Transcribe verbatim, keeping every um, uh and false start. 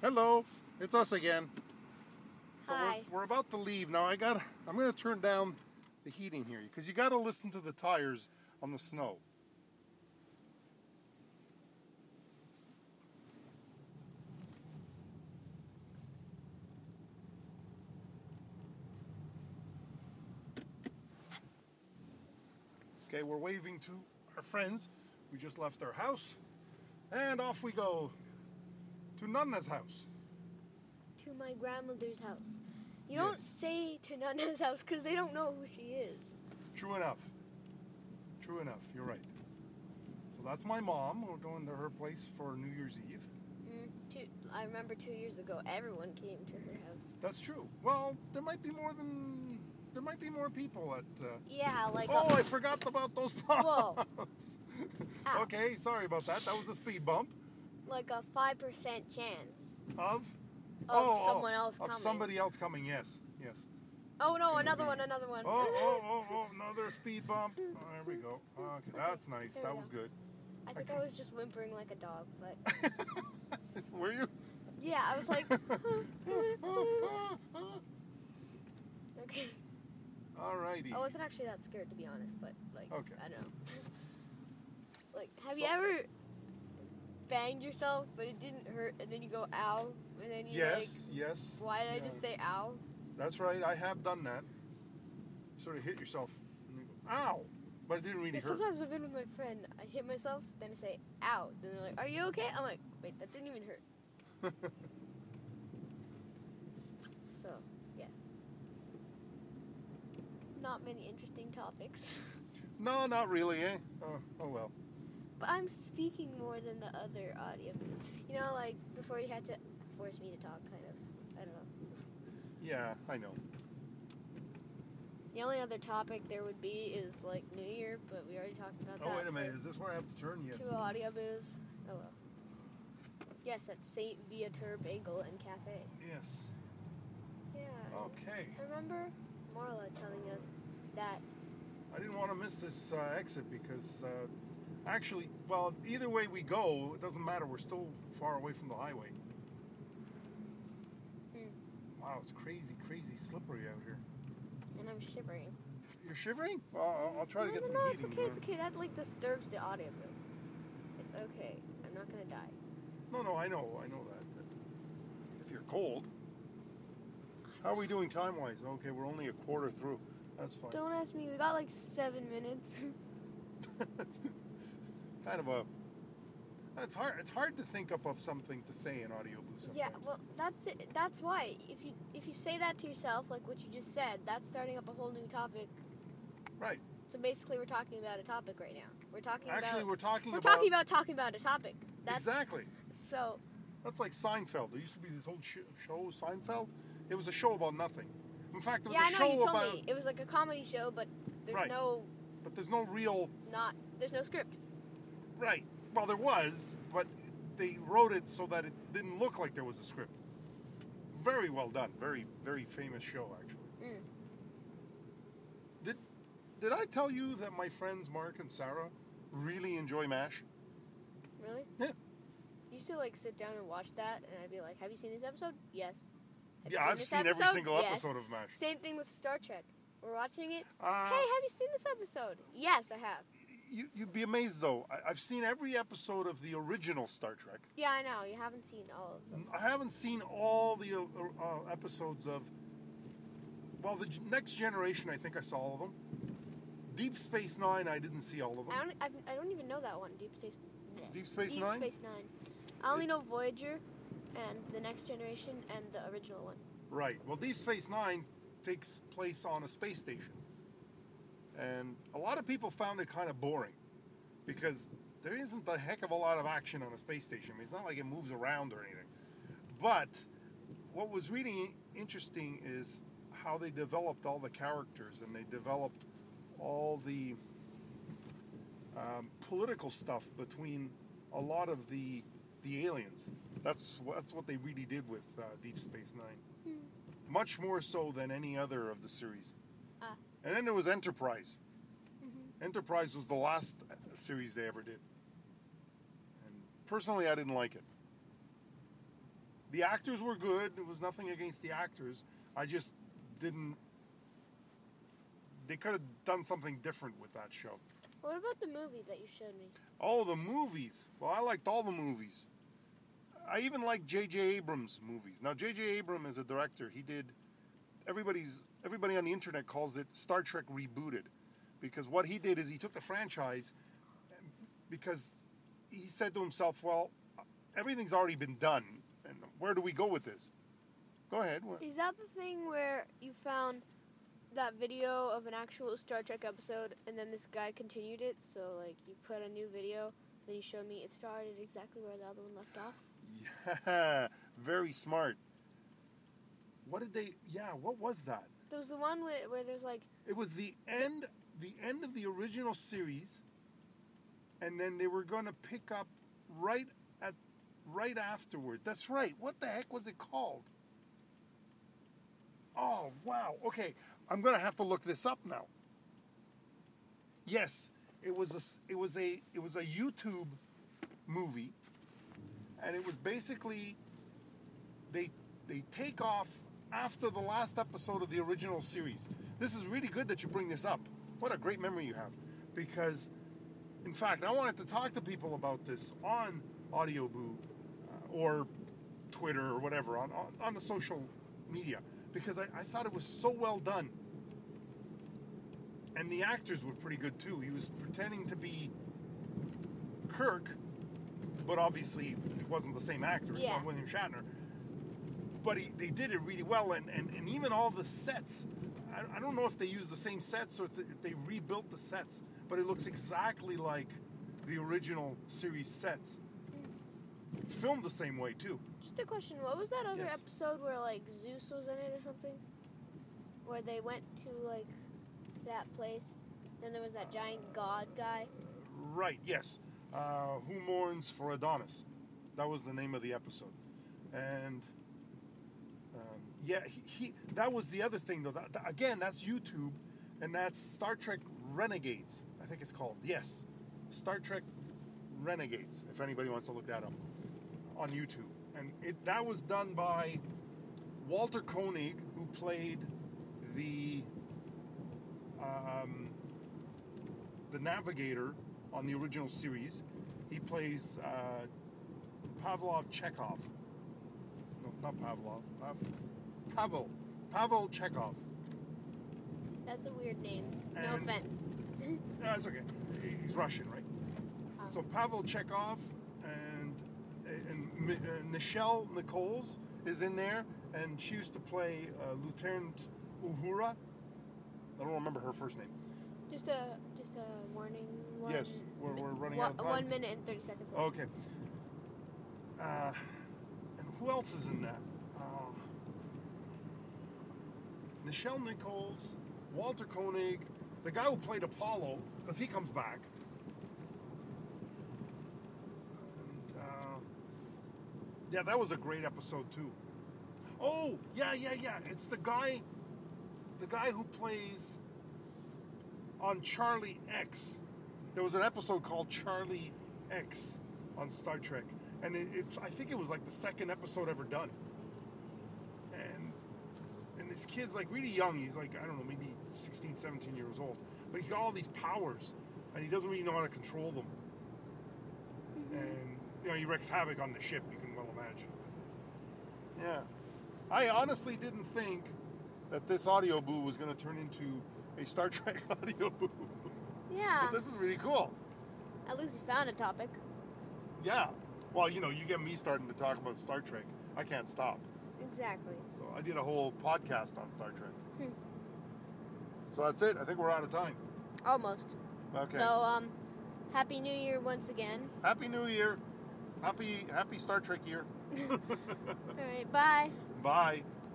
Hello, it's us again. So Hi. we're, we're about to leave now. I got. I'm going to turn down the heating here because you got to listen to the tires on the snow. Okay, we're waving to our friends. We just left our house, and off we go to Nana's house. To my grandmother's house. You Yes. don't say to Nana's house because they don't know who she is. True enough. True enough. You're right. So that's my mom. We're going to her place for New Year's Eve. Mm, two, I remember two years ago, everyone came to her house. That's true. Well, there might be more than there might be more people at. Uh... Yeah, like. Oh, a, I forgot about those Whoa. bombs. Ow. Okay, sorry about that. That was a speed bump. Like a five percent chance Of. of oh, someone oh, else of coming. somebody else coming. Yes, yes. Oh no, gonna another be- one, another one. Oh, oh, oh, oh! Another speed bump. Oh, there we go. Okay, that's nice. there That we was go. good. I think I was just whimpering like a dog, but. Were you? Yeah, I was like. Okay. Alrighty. I wasn't actually that scared, to be honest, but, like, Okay. I don't know. Like, have So- you ever banged yourself, but it didn't hurt, and then you go, ow, and then you, Yes, yes. like, why did I Yeah. just say ow? That's right. I have done that. You sort of hit yourself. And you go, ow! But it didn't really Yeah, hurt. sometimes I've been with my friend, I hit myself, then I say, ow. Then they're like, are you okay? I'm like, wait, that didn't even hurt. So, yes. Not many interesting topics. No, not really, eh? Oh, oh well. But I'm speaking more than the other audio. You know, like, before you had to force me to talk, kind of. I don't know. Yeah, I know. The only other topic there would be is, like, New Year, but we already talked about that. Oh, wait a minute. for Is this where I have to turn? Yes. Two audio booze. Oh, well. Yes, at Saint Viateur Bagel and Cafe. Yes. Yeah. Okay. Remember Marla telling us that... I didn't want to miss this uh, exit because, uh, actually, well, either way we go, it doesn't matter. We're still far away from the highway. Mm. Wow, it's crazy, crazy slippery out here. And I'm shivering. You're shivering? Well, I'll, I'll try to no, get no, some no, heating. it's okay, it's okay. That, like, disturbs the audio booth. It's okay. I'm not gonna die. No, no, I know, I know that. But if you're cold. How are we doing time-wise? Okay, we're only a quarter through. That's fine. Don't ask me. We got like seven minutes. Kind of a... It's hard. It's hard to think up of something to say in audio booth sometimes. Yeah, well, that's it. That's why. If you if you say that to yourself, like what you just said, that's starting up a whole new topic. Right. So basically, we're talking about a topic right now. We're talking Actually, about. we're talking we're about... talking about talking about a topic. That's, Exactly. So. That's like Seinfeld. There used to be this old sh- show, Seinfeld. It was a show about nothing. In fact, it was Yeah, a I know. show You told about... me it was like a comedy show, but there's Right. no But there's no real... not there's no script. Right. Well, there was, but they wrote it so that it didn't look like there was a script. Very well done. Very, very famous show, actually. Mm. Did Did I tell you that my friends Mark and Sarah really enjoy MASH? Really? Yeah. You used to like sit down and watch that, and I'd be like, "Have you seen this episode?" Yes. Have you Yeah, I've this seen every episode? single Yes. episode of MASH. Same thing with Star Trek. We're watching it. Uh, Hey, have you seen this episode? Yes, I have. You, you'd be amazed, though. I, I've seen every episode of the original Star Trek. Yeah, I know. You haven't seen all of them. I haven't seen all the uh, uh, episodes of... Well, the G- Next Generation, I think I saw all of them. Deep Space Nine, I didn't see all of them. I don't. I, I don't even know that one. Deep Space. Deep Space Deep Nine? Space Nine. I only know Voyager, and the Next Generation, and the original one. Right. Well, Deep Space Nine takes place on a space station. And a lot of people found it kind of boring because there isn't a heck of a lot of action on a space station. I mean, it's not like it moves around or anything. But what was really interesting is how they developed all the characters and they developed all the um, political stuff between a lot of the the aliens. That's that's what they really did with uh, Deep Space Nine. Hmm. Much more so than any other of the series. Ah. And then there was Enterprise. Mm-hmm. Enterprise was the last series they ever did. And personally, I didn't like it. The actors were good. There was nothing against the actors. I just didn't. They could have done something different with that show. What about the movie that you showed me? Oh, the movies. Well, I liked all the movies. I even like J J Abrams movies. Now, J J Abrams is a director. He did. Everybody's everybody on the internet calls it Star Trek rebooted, because what he did is he took the franchise, because he said to himself, "Well, everything's already been done, and where do we go with this?" Go ahead. What? Is that the thing where you found that video of an actual Star Trek episode, and then this guy continued it? So, like, you put a new video, then you showed me it started exactly where the other one left off? Yeah, very smart. What did they... Yeah, what was that? There was the one where, where there's, like... It was the end, the end of the original series, and then they were going to pick up right at right afterward. That's right. What the heck was it called? Oh, wow. Okay, I'm going to have to look this up now. Yes, it was a, it was a, it was a YouTube movie, and it was basically they they take off after the last episode of the original series. This is really good that you bring this up. What a great memory you have, because in fact, I wanted to talk to people about this on Audioboo uh, or Twitter or whatever on on, on the social media. Because I, I thought it was so well done. And the actors were pretty good too. He was pretending to be Kirk, but obviously it wasn't the same actor. It's Yeah. not William Shatner. But he, they did it really well. And, and, and even all the sets, I, I don't know if they used the same sets or if they, if they rebuilt the sets, but it looks exactly like the original series sets. Filmed the same way too. Just a question, what was that other Yes. episode where, like, Zeus was in it or something? Where they went to, like, that place, then there was that giant god guy? Right, yes. Uh, Who Mourns for Adonis? That was the name of the episode. And, um, yeah, he, he that was the other thing, though. That, that- again, that's YouTube, and that's Star Trek Renegades, I think it's called. Yes, Star Trek Renegades, if anybody wants to look that up on YouTube. And it that was done by Walter Koenig, who played the um, the navigator on the original series. He plays uh, Pavlov Chekhov. No, not Pavlov. Pav, Pavel. Pavel Chekhov. That's a weird name. No And- offense. No, that's okay. He's Russian, right? Um, So Pavel Chekhov and and M- uh, Nichelle Nichols is in there, and she used to play uh, Lieutenant Uhura. I don't remember her first name. Just a just a warning. One, Yes, we're- we're running one, out of time. One minute and thirty seconds left. Okay. Uh, and who else is in that? Uh, Nichelle Nichols, Walter Koenig, the guy who played Apollo, because he comes back. And, uh, yeah, that was a great episode too. Oh, yeah, yeah, yeah. It's the guy, the guy who plays on Charlie X. There was an episode called Charlie X on Star Trek, and it, it, I think it was like the second episode ever done. And and this kid's like really young. He's like, I don't know, maybe sixteen, seventeen years old. But he's got all these powers, and he doesn't really know how to control them. And you know, he wreaks havoc on the ship. You can well imagine. Yeah, I honestly didn't think that this audio boo was going to turn into a Star Trek audio boo. Yeah. But this is really cool. At least you found a topic. Yeah. Well, you know, you get me starting to talk about Star Trek. I can't stop. Exactly. So I did a whole podcast on Star Trek. Hmm. So that's it. I think we're out of time. Almost. Okay. So, um, Happy New Year once again. Happy New Year. Happy Happy Star Trek year. All right. Bye. Bye.